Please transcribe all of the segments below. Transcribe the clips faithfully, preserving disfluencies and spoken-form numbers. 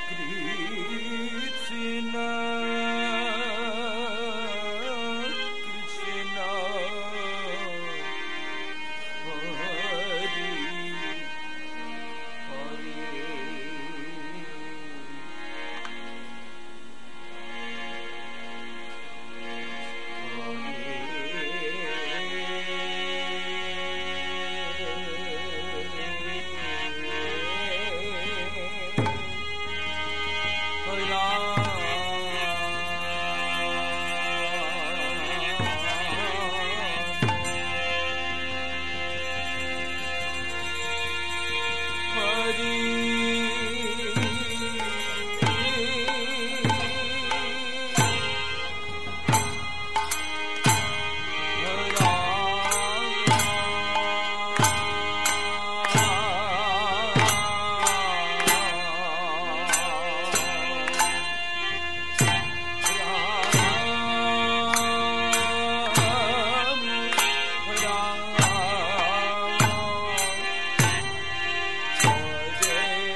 Jai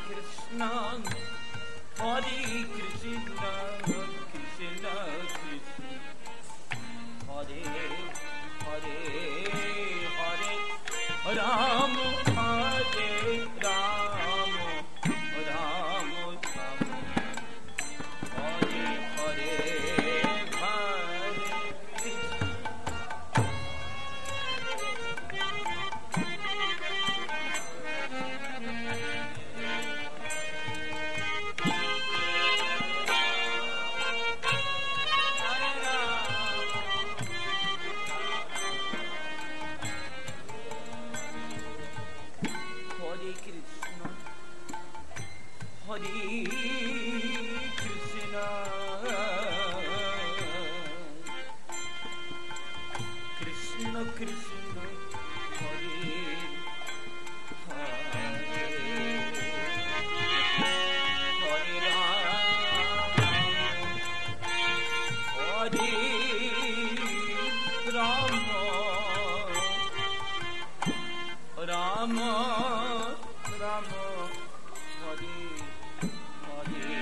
Krishna, Hare Krishna, Krishna Krishna, Hare Hare, Hare Ram, Hare Ram, Ram Ram, Hare Hare, Hare Krishna. Krishna Krishna, Hare Hare, Hare Ram, Hare Ram, Rama Rama, Hare Hare.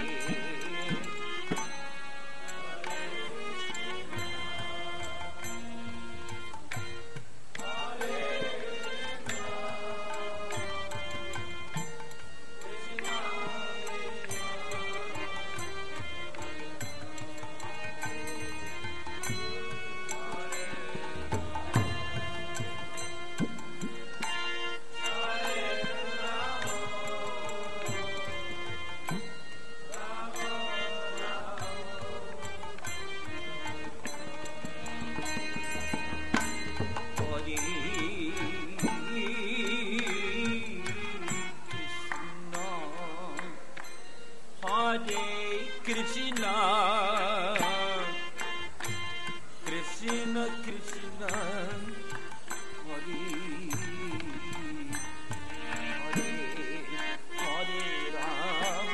Krishna, Krishna Krishna, Hare Hare, Hare Ram,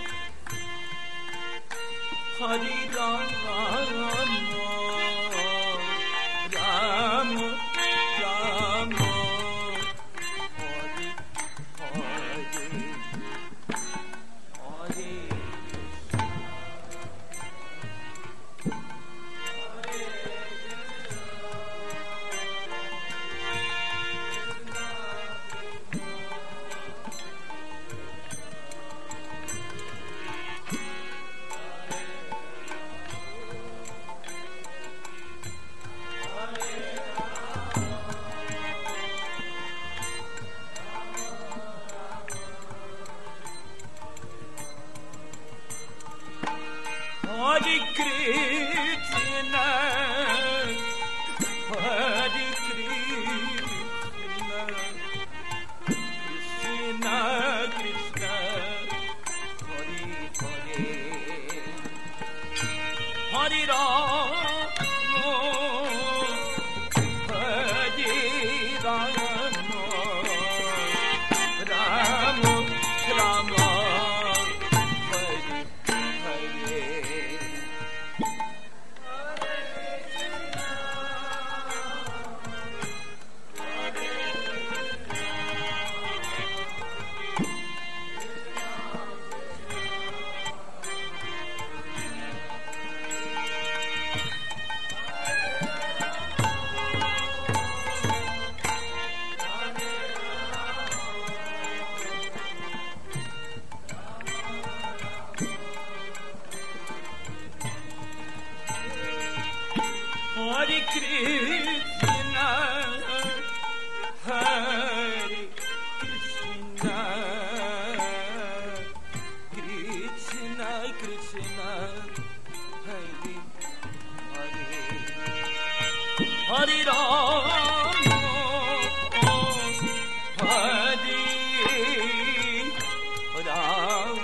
Hare Ram, Ram Ram, Hare Hare, Hare. Hare Krishna, Hare Krishna, Krishna Krishna, Hare Hare, Hare Ram, Hare Ram, Ram Rama, Hare Hare. Hare Krishna, Hare Krishna, Krishna Krishna, Hare Hare, Hare Ram, Hare Ram,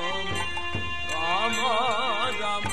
Rama Rama,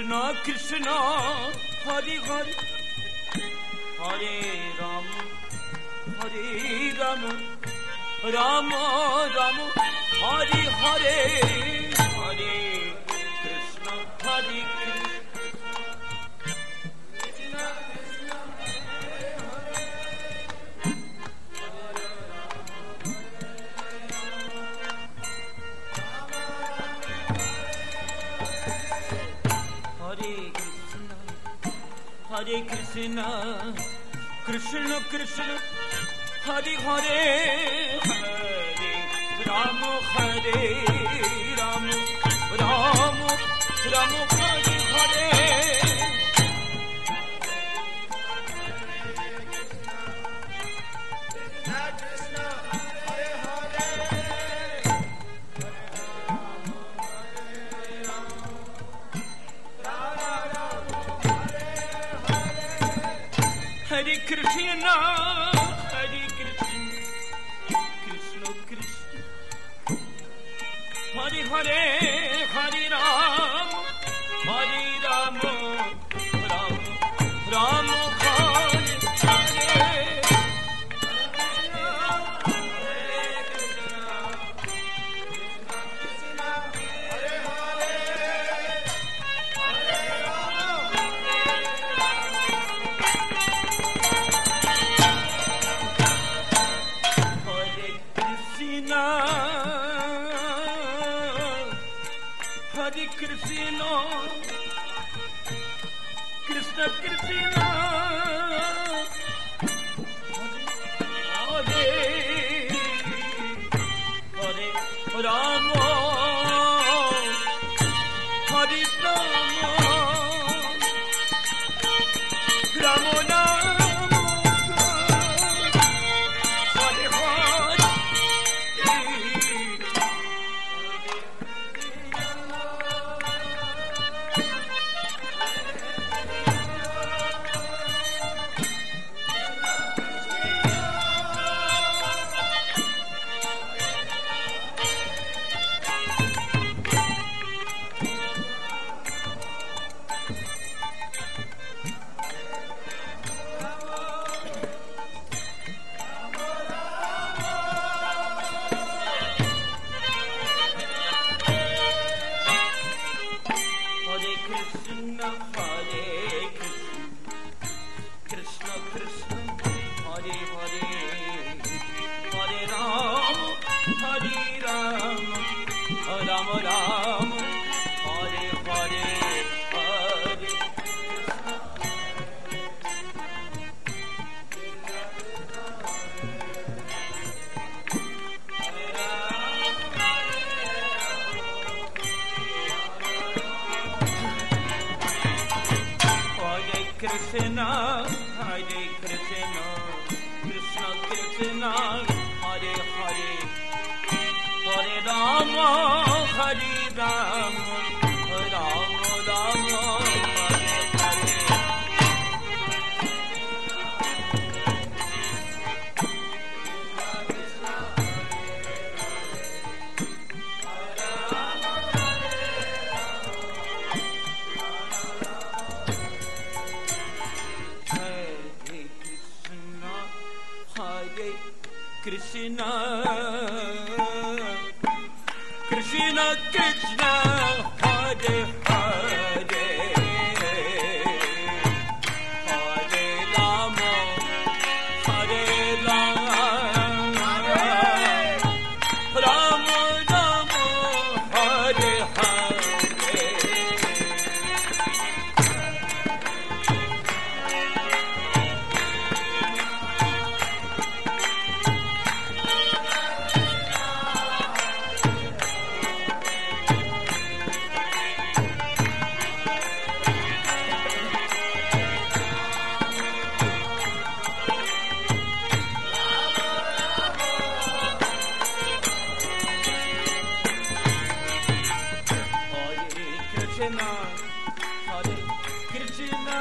Krishna Krishna Hare Hare Hare Rama Hare Rama Rama Rama Hare Hare Hare Krishna Hare Krishna Hare Krishna Krishna Krishna Hare Hare Hare Rama Hare Rama Rama Rama Hare Hare Hare Krishna, Hare Krishna, Krishna Krishna, Hare Hare, Hare Rama, Hare Rama, Rama Rama Hare Hare. Hare Krishna, Krishna Krishna, Hare Hare Rama, Hare Rama, Rama Rama, Hare Hare. Krishna Hare Krishna Krishna Hare Hare Hare Rama Hare Rama Rama Rama Hare Hare Hare Krishna, Hare Krishna, Krishna Krishna, Hare Hare, Hare Rama, Hare Rama, Rama Rama, Hare Hare. Krishna, Krishna Krishna, Hare Hare, Hare Rama, Hare Rama, Rama Rama, Hare Hare. Krishna, Hare Krishna,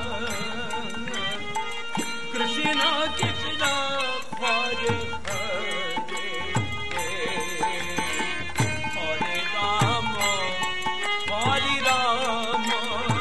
Krishna Krishna, Hare Hare, Hare Rama, Hare Rama.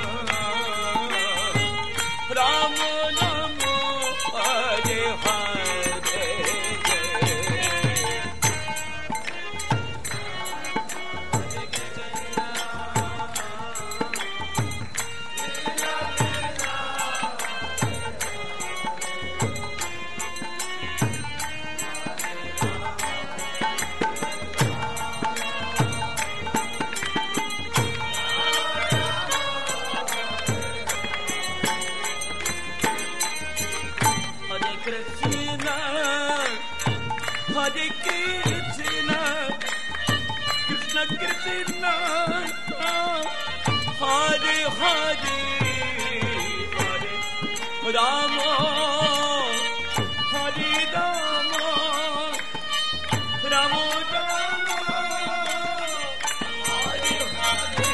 Hare Hare Rama Hare Rama Rama Rama Hare Hare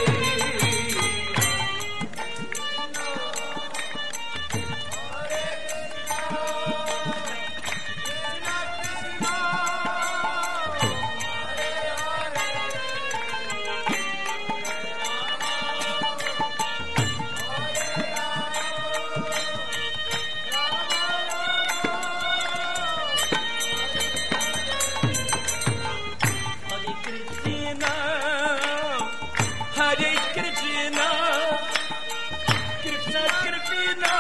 Hare Krishna, Krishna Krishna,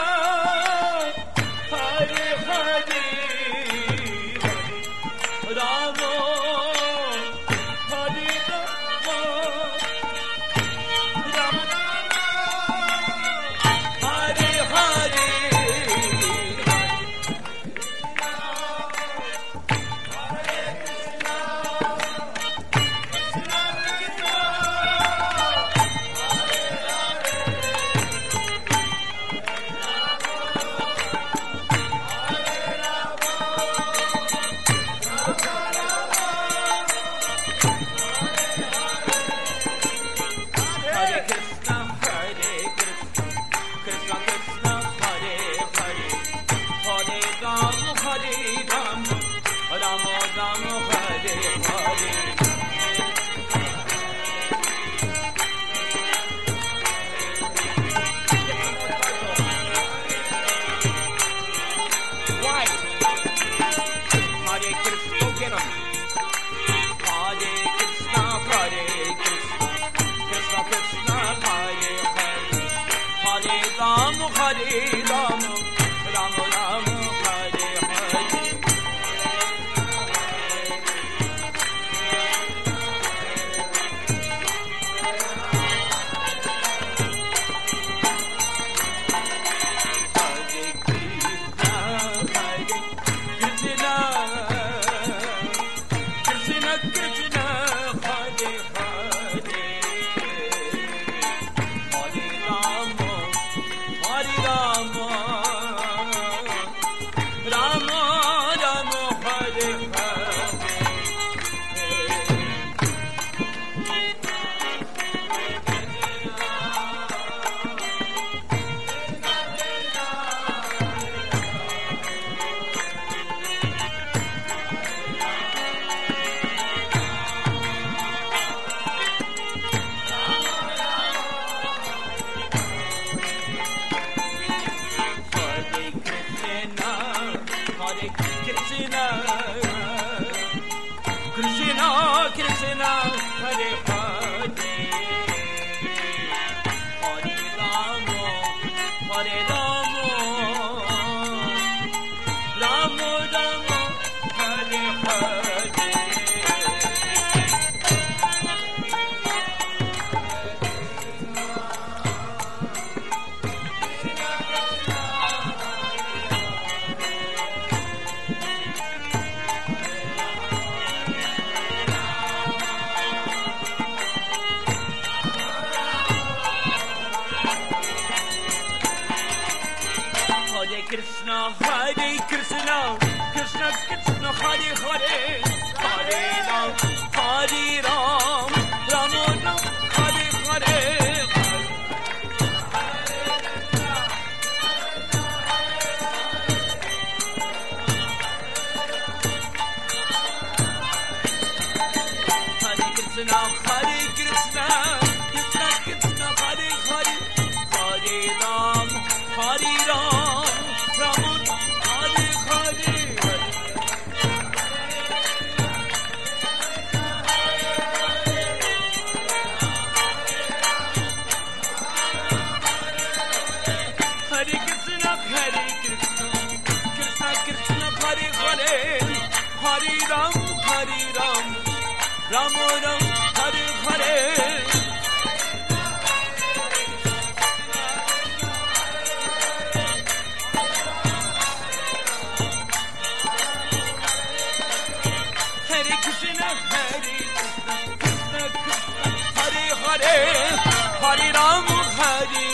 Hare Hare, Rama, Hare Rama, Rama Rama, Hare Hare, Ram Hare Ram, Ram Ram Hare Hare. Krishna, Krishna, Hare Hare, Hare Rama, Hare Rama, Rama Rama, Hare Hare. Krishna, Hare Krishna, Krishna Krishna, Hare Hare, Hare Ram, Hare Ram, Ram Ram, Hare Hare. Hare Krishna, Hare Krishna, Krishna Krishna, Hare Hare, Hare Ram, Hare Ram. Hare Ram, Hare Ram, Ram Ram, Hare Hare. Hare Krishna, Hare Krishna, Krishna Krishna, Hare Hare, Hare Ram, Hare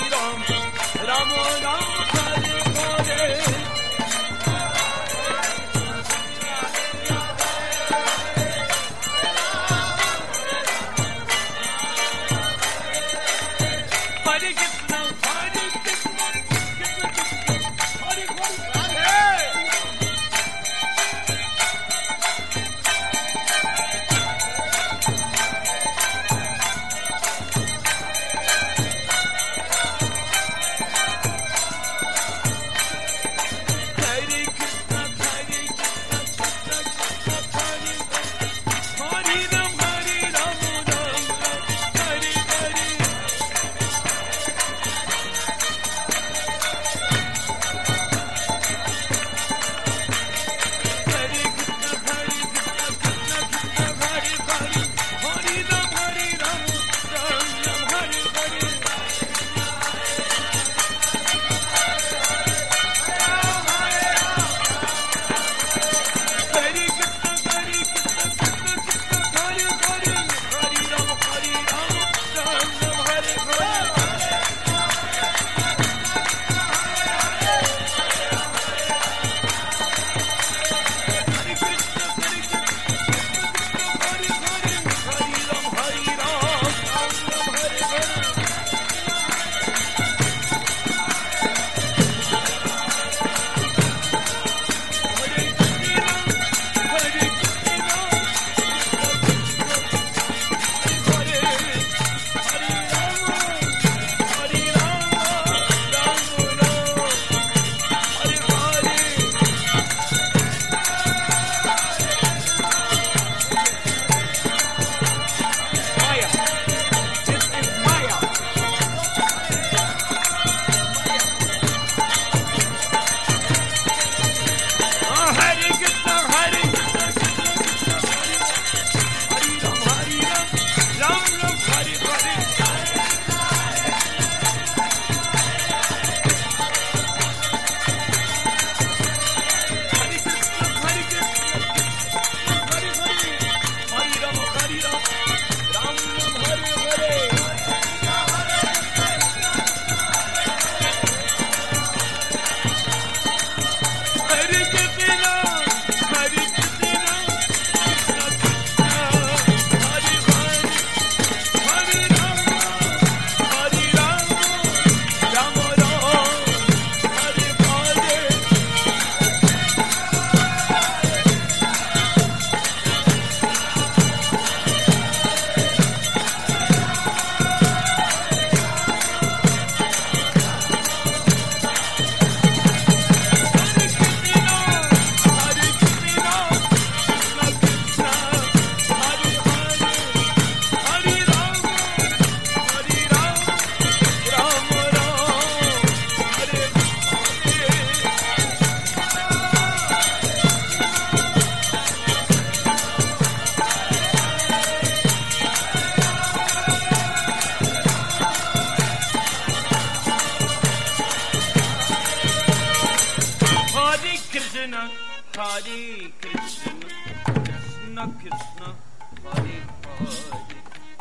Krishna, Hare Krishna, Krishna Krishna, Hare Hare,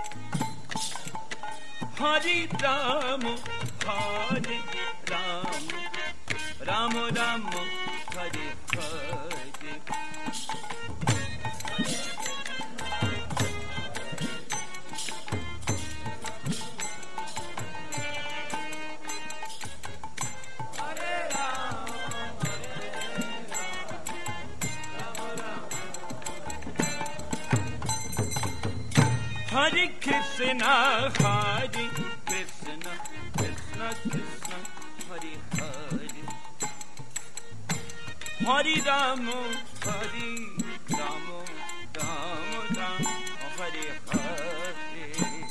Hare Rama, Hare Rama, Rama Rama, Hare Hare. Hare Krishna, Hare Krishna, Krishna Krishna, Hare Hare, Hare Rama, Hare Rama, Rama Rama, Hare Hare.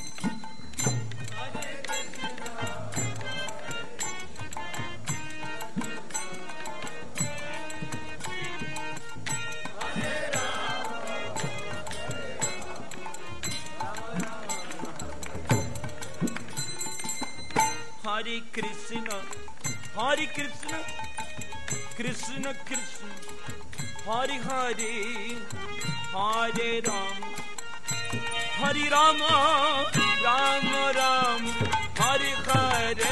Hare Krishna, Hare Krishna, Krishna Krishna, Hare Hare, Hare Rama, Hare Rama, Rama Rama, Hare Hare.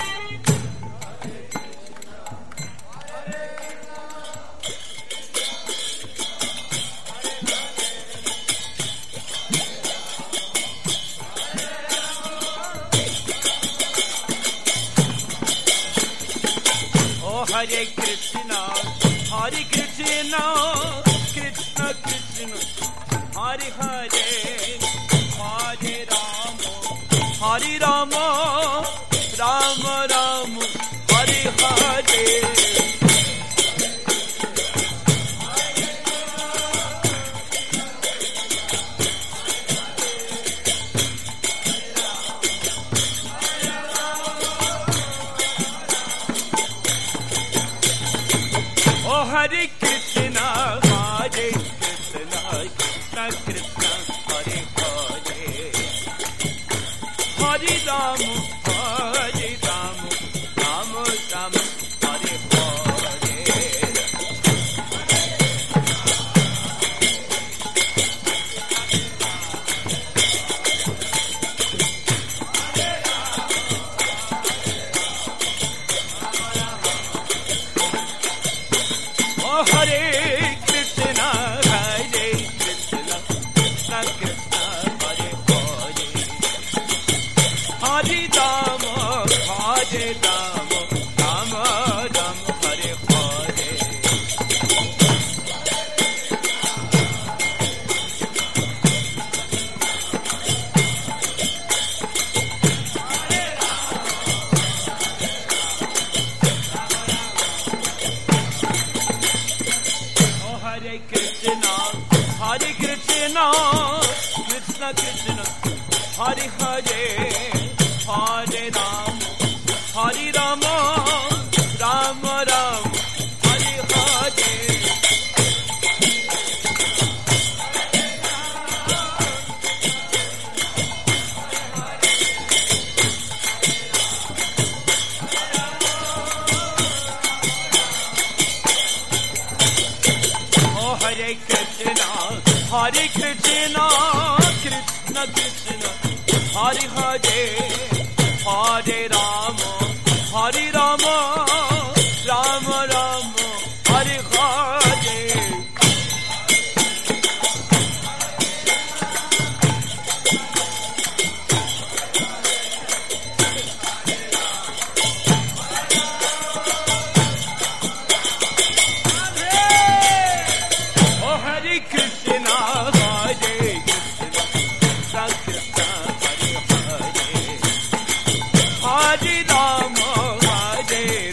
Hare Krishna, Hare Krishna, Krishna Krishna, Hare Hare, Hare Rama, Hare Rama, Rama Rama, Hare Hare. Hare Krishna, Hare Krishna, Krishna Krishna, Hare Hare, Hare Rama, Hare Rama, Rama Rama, Hare Hare. Hare Krishna, Hare Krishna, Krishna Krishna, Hare Hare, Hare Rama, Hare Rama, Rama Rama, Hare Hare. Hare Krishna, Hare Krishna, Krishna Krishna, Hare Hare, Hare Rama, Hare Rama, Rama Rama, Hare Hare. Hare Krishna, Hare Krishna, Krishna Krishna, Hare Hare, Hare Rama, Hare Rama, Rama Rama, Hare Hare. Hare Krishna, Hare Krishna, Krishna Krishna, Hare Hare, Hare Rama, Hare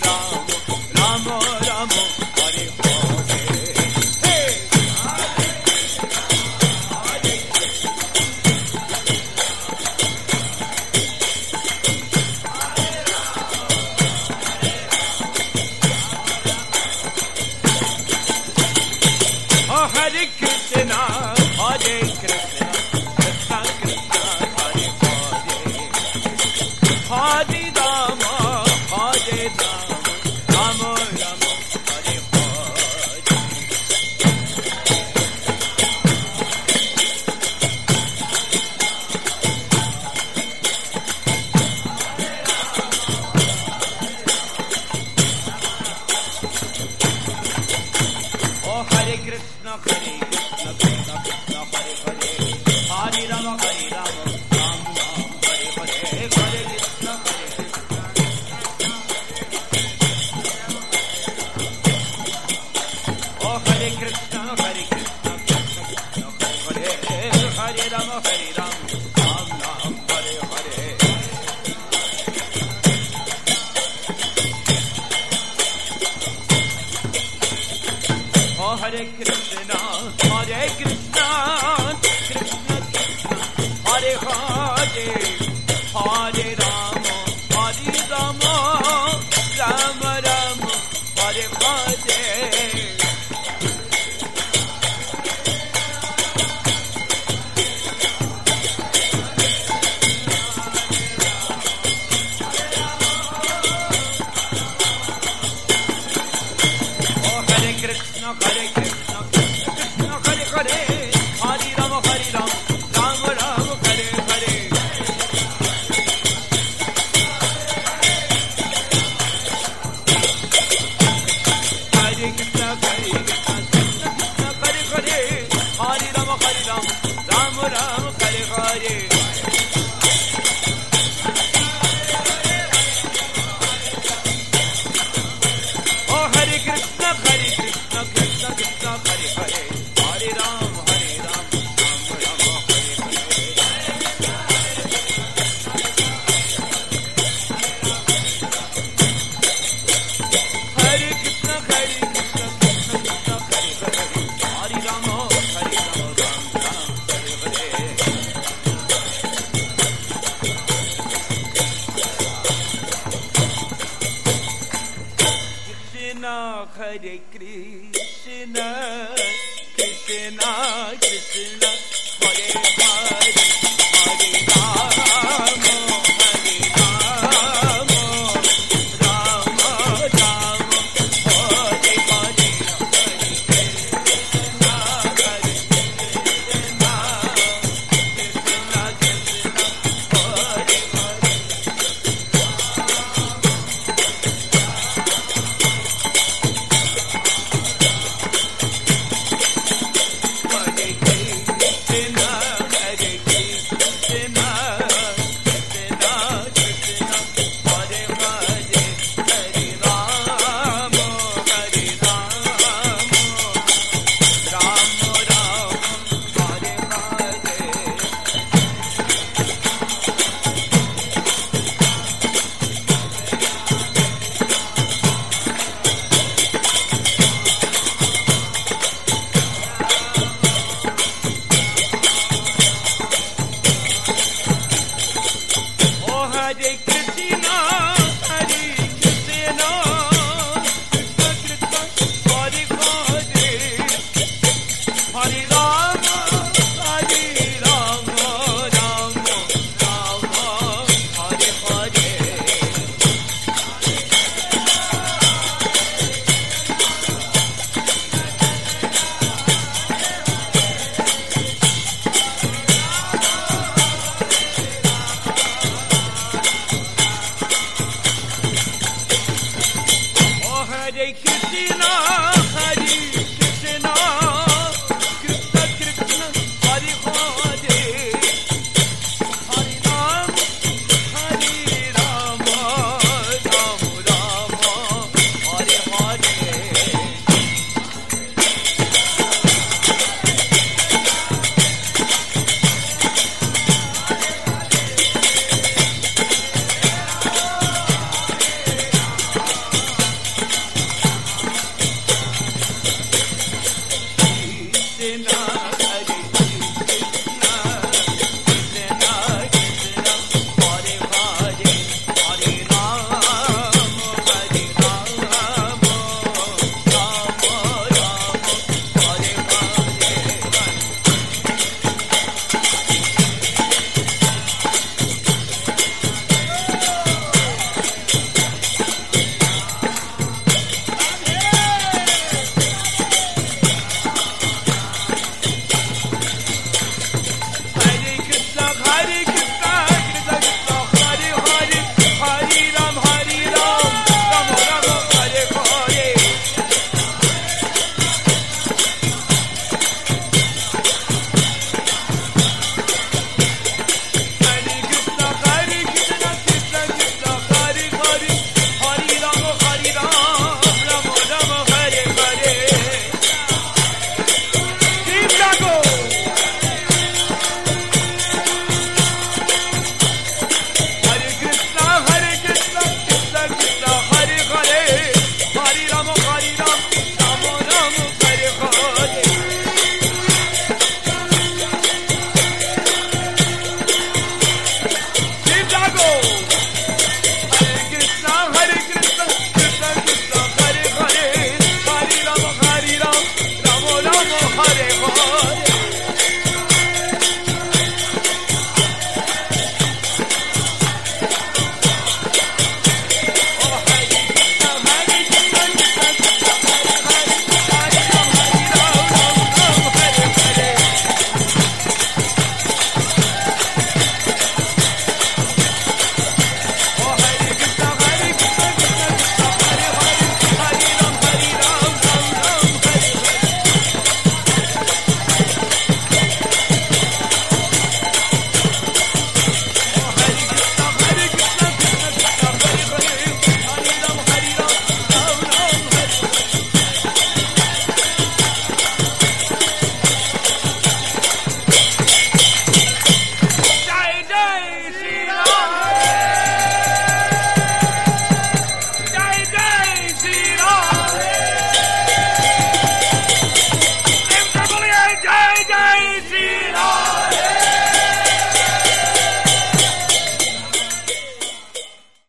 Hare Krishna, Hare Krishna, Krishna Krishna, Hare Hare, Hare Rama, Hare Rama, Rama Rama, Hare Hare. Krishna, Hare Krishna, Krishna Hare Hare, Hare Rama, Hare Rama, Rama Rama, Hare Hare. Hare Krishna, Hare Krishna, Krishna Krishna Hare Hare, Hare Rama, Hare Rama, Rama Rama, Hare Hare. Oh Hare Krishna, Hare Krishna, Krishna Krishna Hare Hare, Hare Ram, Hare Ram, Ram Ram, Hare Hare. Hare Krishna, Hare Krishna, Krishna Krishna Hare Hare, Hare Ram, Hare Ram, Ram Ram, Hare Hare. Krishna, Hare Krishna, Krishna Krishna, Hare Hare, Hare Rama, Hare Rama, Rama Rama, Hare Hare, Hare Krishna, Hare Krishna, Krishna Krishna, Hare Hare. Hare Krishna, Hare Krishna, Krishna Krishna, Hare Hare, Hare Rama, Hare Rama, Rama Rama, Hare Hare. Hare Krishna.